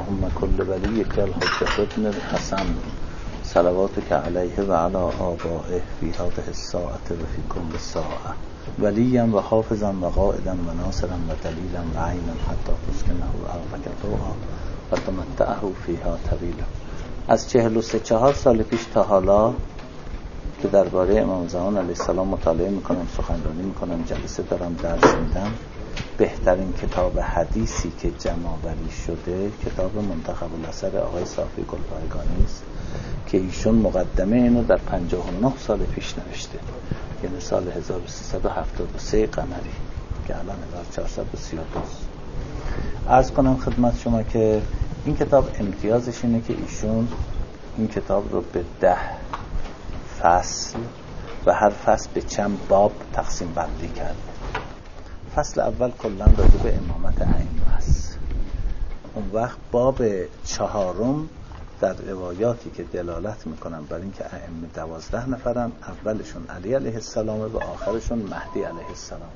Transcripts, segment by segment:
اللهم كل وليك الحجة ابن الحسن صلواتك عليه وعلى آبائه في هذه الساعة وفي كل ساعة وليا وحافظا وقائدا وناصرا ودليلا وعينا حتى تسكنه أرضك طوعا وتمتعه فيها طویلا. از 43 سال پیش تا حالا که درباره امام زمان علیه السلام مطالعه میکنم، سخنرانی میکنم، جلسه دارم، درس میدم، بهترین کتاب حدیثی که جمع‌آوری شده کتاب منتخب الاثر آقای صافی گلپایگانی است که ایشون مقدمه اینو در 59 سال پیش نوشته، یعنی سال 1373 قمری که الان 1432 است. عرض کنم خدمت شما که این کتاب امتیازش اینه که ایشون این کتاب رو به 10 فصل و هر فصل به چند باب تقسیم بندی کرده. فصل اول کلا راجع به امامت ائمه است. اون وقت باب 4 در روایاتی که دلالت میکنن بر اینکه ائمه 12 نفرن، اولشون علی علیه السلام و آخرشون مهدی علیه السلام.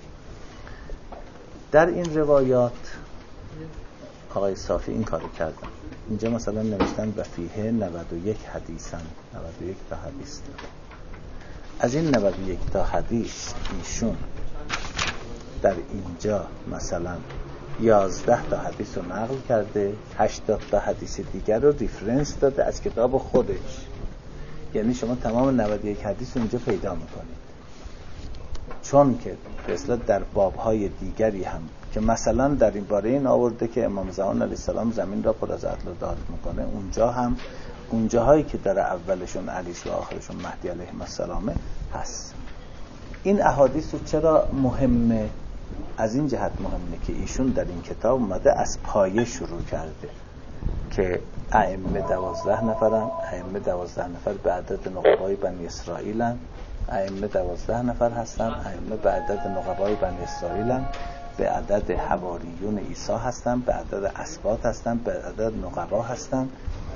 در این روایات آقای صافی این کارو کردن. اینجا مثلا نوشتن و فیه 91 حدیثن، 91 تا حدیث داره. از این 91 تا حدیث ایشون در اینجا مثلا 11 تا حدیث رو نقل کرده، 80 تا حدیث دیگر رو ریفرنس داده از کتاب خودش. یعنی شما تمام 91 حدیث رو اینجا پیدا میکنید، چون که به اصطلاح در بابهای دیگری هم که مثلا در این باره این آورده که امام زمان علیه السلام زمین را پر از عدل و داد میکنه، اونجا هم اونجاهایی که داره اولشون علیس و آخرشون مهدی علیه السلامه هست. این احادیث رو چرا مهمه؟ از این جهت مهمه که ایشون در این کتاب اومده از پایه شروع کرده که ائمه 12 نفرن، ائمه 12 نفر به عدد نقبای بنی اسرائیلن، ائمه 12 نفر هستن، ائمه به عدد نقبای بنی اسرائیلن، به عدد حواریون عیسی هستن، به عدد اسباط هستن، به عدد نقبا هستن،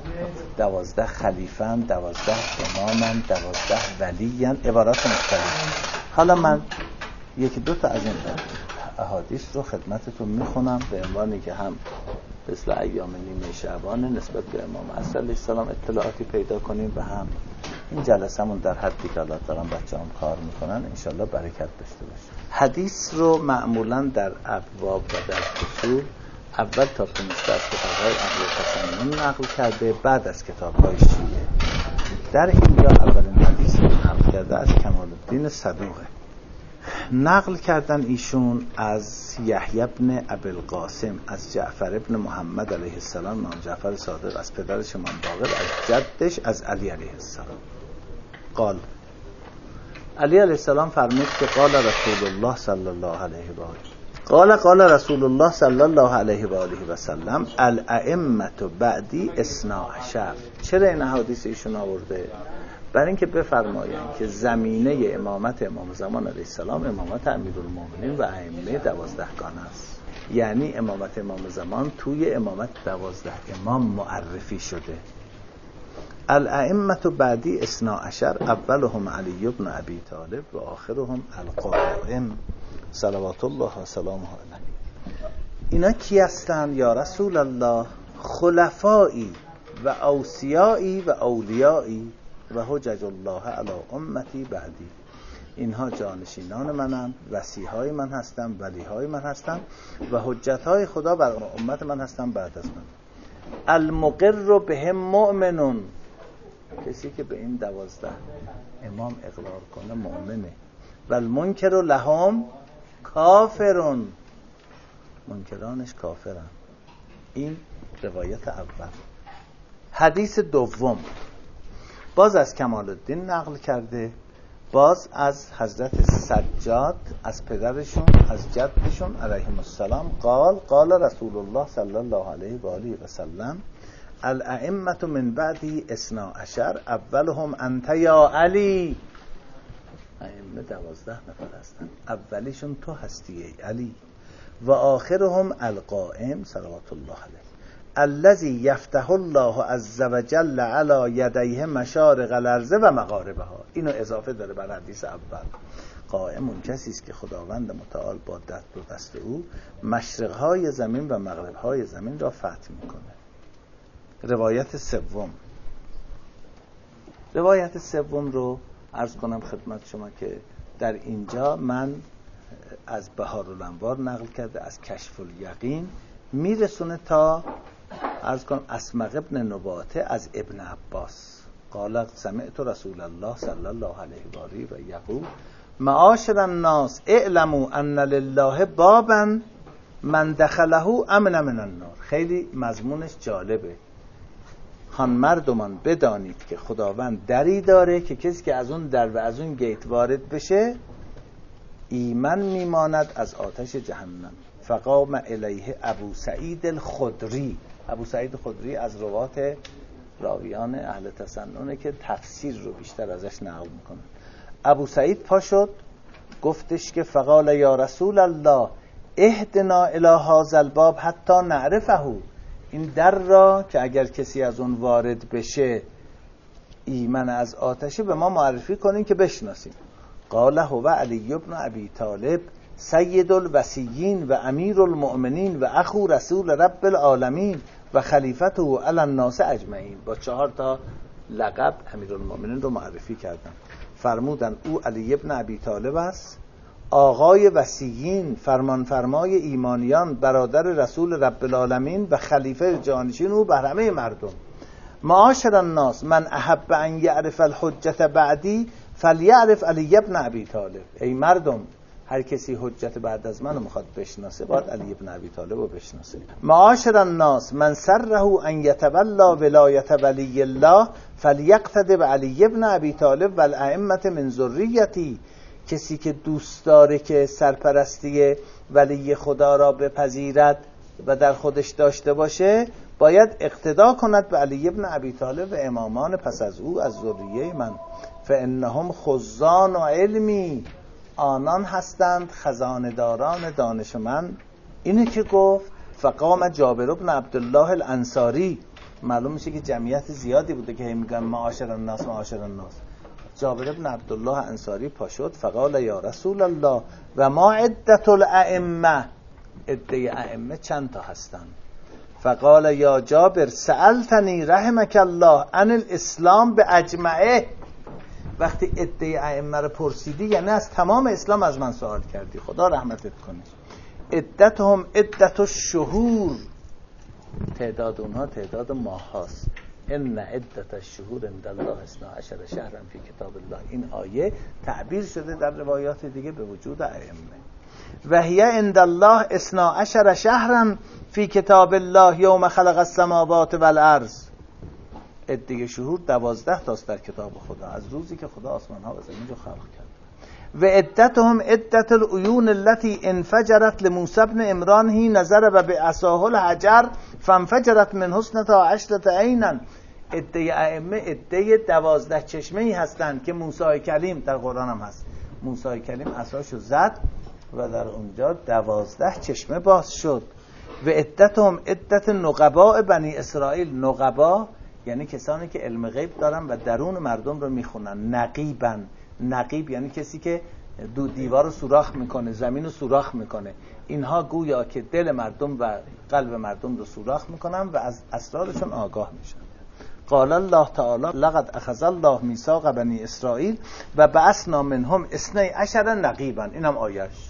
12 خلیفه‌ن، 12 امامن، 12 ولیین، عبارات مختلف. حالا من یکی دو تا از این احادیث رو خدمتتون میخونم به عنوانی که هم مثل ایام نیمه شعبان نسبت به امام عصر علیه السلام اطلاعاتی پیدا کنیم و هم این جلسه‌مون در حدی که الله دارن بچه‌ام کار میکنن انشالله برکت داشته باشه. حدیث رو معمولا در ابواب و در فصول اول تا 15 از کتاب‌های اهل تسنن نقل کرده، بعد از کتاب‌های شیعه. در اینجا اولین حدیث رو نقل کرده از کمال الدین صدوقه. نقل کردن ایشون از یحیی بن ابی القاسم، از جعفر بن محمد علیه السلام، امام جعفر صادق، از پدرش امام باقر، از جدش از علی علیه السلام. قال علی علیه السلام فرمود که قال رسول الله صلی الله علیه و آله قال رسول الله صلی الله علیه و آله و سلم الائمه بعدی 12. چرا این حدیث ایشون آورده؟ برای اینکه بفرمایند که زمینه امامت امام زمان علیه السلام امامت امیرالمومنین و ائمه 12 گانه است. یعنی امامت امام زمان توی امامت 12 امام معرفی شده. الائمه بعدی 12، اولهم علی بن ابی طالب و آخرهم القائم صلوات الله و سلامه علیه. اینا کی هستن یا رسول الله؟ خلفایی و اوصیایی و اولیایی و حجج الله علی امتی بعدی. اینها جانشینان منن، وصیهای من هستن، ولیهای من هستن و حجتهای خدا بر امت من هستن بعد از من. المقر بهم مؤمنون، کسی که به این 12 امام اقرار کنه مؤمنه. و المنکر لهم کافرون، منکرانش کافرن. این روایت اول. حدیث دوم باز از کمال الدین نقل کرده، باز از حضرت سجاد، از پدرشون، از جدشون علیهم السلام. قال رسول الله صلی الله علیه و آله و سلم الائمه من بعدی 12، اولهم انت یا علی. ائمه 12 نفر هستن، اولیشون تو هستی ای علی. و آخرهم القائم صلوات الله علیه الذی یفتح الله عز وجل علی یدیه مشارق الارض و مغاربها. اینو اضافه داره بر حدیث اول. قائم اون کسی است که خداوند متعال با دست او مشرقهای زمین و مغربهای زمین را فتح میکنه. روایت سوم رو عرض کنم خدمت شما که در اینجا من از بهارالانوار نقل کرده، از کشف الیقین میرسونه تا عرض کنم اسمق ابن نباته از ابن عباس قال سمعت رسول الله صلی الله علیه و آله و یقول معاشر الناس اعلموا ان لله بابا من دخله امن من النار. خیلی مضمونش جالبه. هان مردمان بدانید که خداوند دری داره که کسی که از اون در و از اون گیت وارد بشه ایمن میماند از آتش جهنم. فقام الیه ابو سعید الخدری. ابو سعید خدری از روات راویان اهل تسننه که تفسیر رو بیشتر ازش نقل میکنن. ابو سعید پا شد گفتش که فقال یا رسول الله اهدنا الی هذا الباب حتی نعرفه. این در را که اگر کسی از اون وارد بشه ایمن از آتشه به ما معرفی کنین که بشناسیم. قال هو علی ابن ابی طالب سید الوصیین و امیر المؤمنین و اخو رسول رب العالمین و خلیفته علی الناس اجمعین. با 4 لقب امیر المؤمنین رو معرفی کردن. فرمودن او علی ابن ابی طالب است، آقای وصیین، فرمانفرمای ایمانیان، برادر رسول رب العالمین و خلیفه جانشین او بر همه مردم. معاشر الناس من احب ان یعرف الحجت بعدی فلیعرف علی ابن ابی طالب. ای مردم، هر کسی حجت بعد از منو میخواد بشناسه باید علی ابن ابی طالب رو بشناسه. معاشر الناس من سره ان یتولا ولایت ولی الله فلیقتد بعلی ابن ابی طالب والائمه من ذریتی. کسی که دوست داره که سرپرستی ولی خدا را بپذیرد و در خودش داشته باشه باید اقتدا کند به علی ابن ابی طالب و امامان پس از او از ذریه من. فانهم خزان و علمی، آنان هستند خزانداران دانش من. اینه که گفت فقام جابر بن عبدالله الانصاری. معلوم میشه که جمعیت زیادی بوده که میگن معاشر الناس معاشر الناس. جابر بن عبدالله انصاری پاشد فقال یا رسول الله و ما عدت الائمه. عده ائمه چند تا هستند؟ فقال یا جابر سألتنی رحمك الله عن الاسلام باجمعه. وقتی عده ائمه رو پرسیدی یعنی از تمام اسلام از من سوال کردی، خدا رحمتت کنه. عدتهم عدت الشهور، تعداد اونها تعداد ماه هاست. ان عدت الشهور عند الله 12 شهرا فی کتاب الله. این آیه تعبیر شده در روایات دیگه به وجود ائمه. و هی عند الله 12 شهرا فی کتاب الله یوم خلق السماوات والارض. عده شهور 12 تاست در کتاب خدا از روزی که خدا آسمان ها و زمین رو خلق کرد. و عدتهم عدت العیون التي انفجرت لموسی بن عمران هی نظر و بعصاه الحجر فانفجرت من حسن تا 10 عینا. عده ائمه عده 12 چشمه ای هستند که موسی کلیم در قرآن هم هست. موسی کلیم عصاشو زد و در اونجا 12 چشمه باز شد. و عدتهم عدت نقباء بنی اسرائیل. نقبا یعنی کسانی که علم غیب دارن و درون مردم رو میخونن. نقیبن، نقیب یعنی کسی که دیوار رو سوراخ میکنه، زمین رو سوراخ میکنه. اینها گویا که دل مردم و قلب مردم رو سوراخ میکنن و از اسرارشون آگاه میشن. قال الله تعالی لقد اخذ الله میثاق بنی اسرائیل و بعثنا منهم 12 نقیبا. اینم آیه‌اش.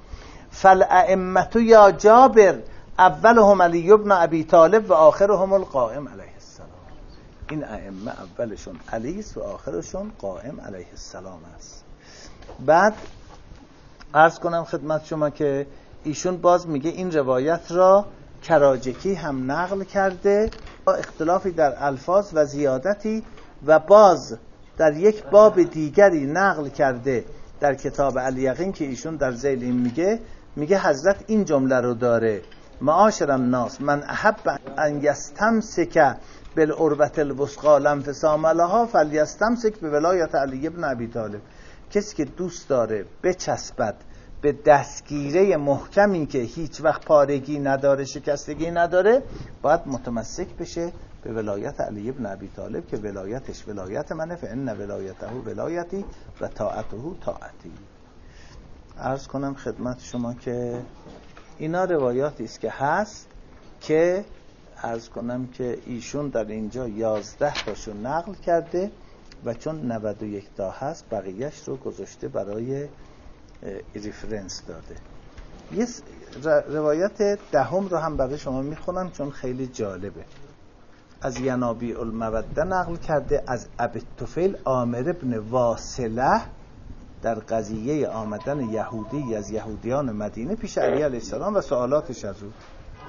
فالائمه یا جابر اولهم علی ابن ابی طالب و آخرهم القائم علیه السلام. این ائمه اولشون علی است و آخرشون قائم علیه السلام است. بعد عرض کنم خدمت شما که ایشون باز میگه این روایت را کراجکی هم نقل کرده با اختلافی در الفاظ و زیادتی و باز در یک باب دیگری نقل کرده در کتاب الیقین که ایشون در ذیل این میگه حضرت این جمله رو داره: معاشر الناس من احب ان یستمسک بالعروة الوثقی لا انفصام لها فلیستمسک بولایت علی ابن ابی طالب. کسی که دوست داره بچسبد به دستگیره محکمی که هیچ وقت پارگی نداره، شکستگی نداره، باید متمسک بشه به ولایت علی ابن ابی طالب که ولایتش ولایت منه. فان ولایته ولایتی و طاعته طاعتی. عرض کنم خدمت شما که اینا روایاتی است که هست که عرض کنم که ایشون در اینجا 11 تاشو نقل کرده و چون 91 تا هست بقیهش رو گذاشته برای ریفرنس داده. یه روایت دهم رو هم برای شما میخونم چون خیلی جالبه. از ینابیع الموده نقل کرده از ابی الطفیل عامر ابن واصله در قضیه آمدن یهودی از یهودیان مدینه پیش علی علیه السلام و سوالاتش از او.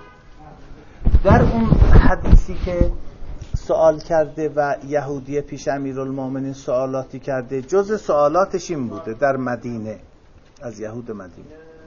در اون حدیثی که سوال کرده و یهودی پیش امیرالمومنین سوالاتی کرده، جز سوالاتش این بوده در مدینه از یهود مدینه: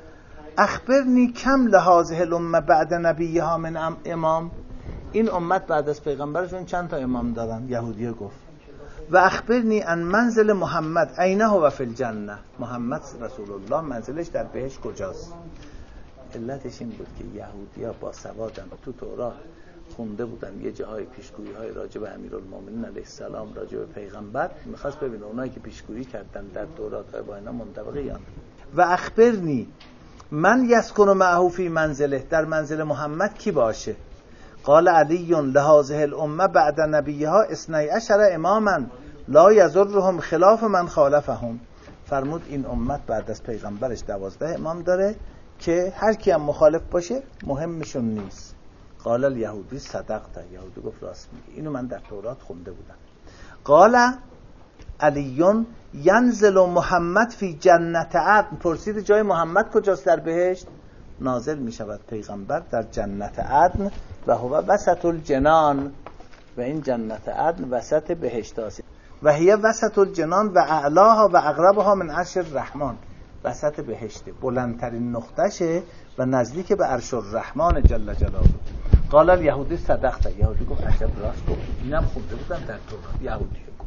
اخبرنی کم لهذه الامه بعد نبیها من امام. این امت بعد از پیغمبرشون چند تا امام دارن؟ یهودی گفت. و اخبرنی عن منزل محمد اینه و فی الجنه. محمد رسول الله منزلش در بهشت کجاست؟ علتش این بود که یهودی‌ها با سوادن تو تورات خونده بودن یه جاهای پیشگویی‌های راجع به امیرالمومنین علیه السلام، راجع به پیغمبر، می‌خواست ببینه اونایی که پیشگویی کردن در تورات با اینا منطبقه یا نه. و اخبرنی من یسکن معه فی منزله، در منزل محمد کی باشه؟ قال علی لهذه الامه بعد نبیها 12 اماما لا یضرهم خلاف من خالفهم. فرمود این امت بعد از پیغمبرش 12 امام داره که هر کی هم مخالف باشه مهمشون نیست. قال الیهودی صدقت، یهودی گفت راست میگه، اینو من در تورات خونده بودم. قال علی ینزل محمد فی جنت عدن. پرسید جای محمد کجاست در بهشت؟ نازل می شود پیغمبر در جنت عدن و هو وسط الجنان، و این جنت عدن وسط بهشت است. و هی وسط الجنان و اعلاها و اقربها من عرش الرحمن. وسط بهشت بلندترین نقطهشه و نزدیک به عرش الرحمن جل جلاله. قال الیهودی صدقت، یهودی گفت عجب راست گفت، اینم خونده بودم در تورات. یهودی گفت.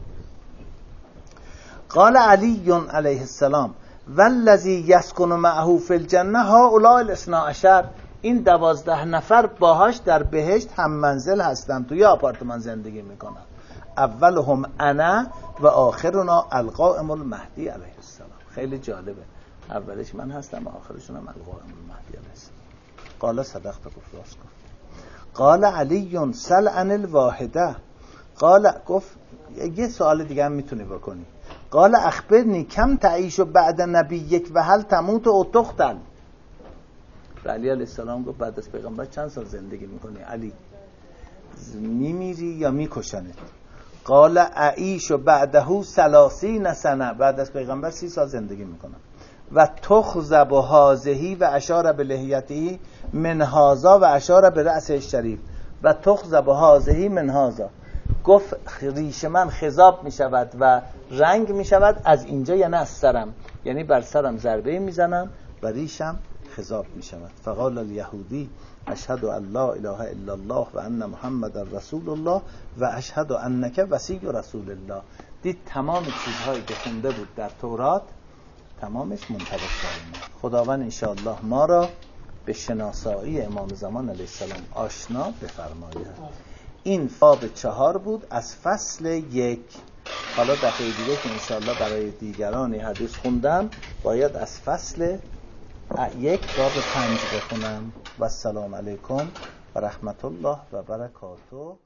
قال علی علیه السلام والذی یسکن معه فی الجنه هؤلاء الاثنا عشر. این 12 نفر باهاش در بهشت هم منزل هستن، تو یه آپارتمان زندگی میکنن. اولهم انا و آخرنا القائم المهدی علیه السلام. خیلی جالبه، اولش من هستم و آخرشون هم القائم المهدی علیه السلام. قال صدقت، گفت راست گفت. قال علی سل عن الواحده. قال گفت یه سوال دیگه هم میتونی بکنی. قال اخبرنی کم تعیش بعد نبیک و هل تموت او تقتل. علی علیه السلام گفت بعد از پیغمبر چند سال زندگی میکنی علی؟ میمیری یا میکشنت؟ قال اعیش بعده 30 سنه. بعد از پیغمبر 30 سال زندگی میکنم. و تخذب هذه و اشار به لحیته من هذا و اشار به رأس الشریف. و تخذب هذه من هذا، گفت ریش من خضاب می شود و رنگ می شود از اینجا، یعنی از سرم، یعنی بر سرم ضربه می زنم و ریشم خضاب می شود. فقال الیهودی اشهد ان لا اله الا الله و ان محمد رسول الله و اشهد انک وصی رسول الله. دید تمام چیزهایی که خونده بود در تورات تمامش منطبق داریم. خداوند انشاءالله ما را به شناسایی امام زمان علیه السلام آشنا بفرماید. این باب 4 بود از فصل 1. حالا دفعه دیگه که انشاءالله برای دیگران حدیث خوندم باید از فصل 1 باب 5 بخونم. و السلام علیکم و رحمت الله و برکاته.